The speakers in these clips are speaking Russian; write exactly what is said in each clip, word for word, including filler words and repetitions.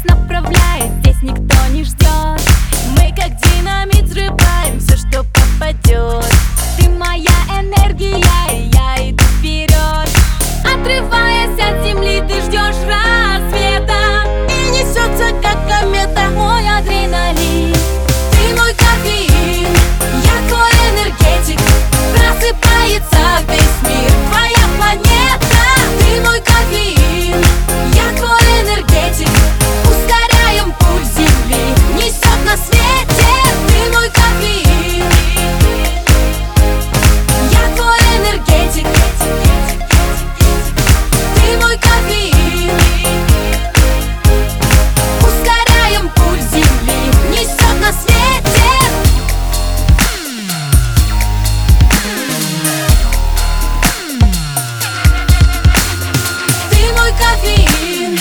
направляет, здесь никто не ждет. Мы как динамит взрываем все, что попадет. Ты моя энергия, и я иду вперед. Отрываясь от земли, ты ждешь рассвета, и несется как комета мой адреналин. Ты мой кофеин, я твой энергетик. Просыпается весь мир, твоя планета. Ты мой кофеин, я твой энергетик. Ускоряем пульс земли, несет на свете. Ты мой кофеин, я твой энергетик. Ты мой кофеин, ускоряем пульс земли, несет на свете. Кофеин,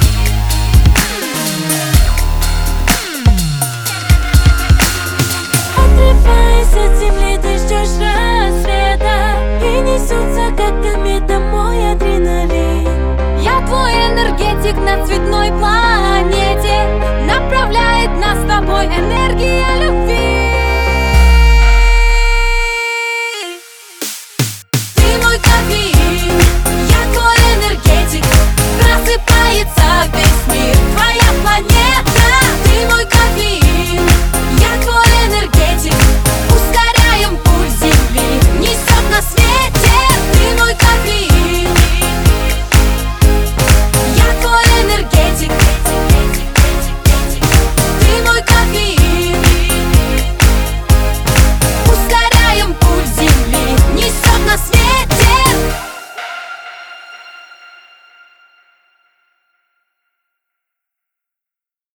отрываясь от земли, ты ждешь рассвета, и несется как комета мой адреналин. Я твой энергетик на цветной планете.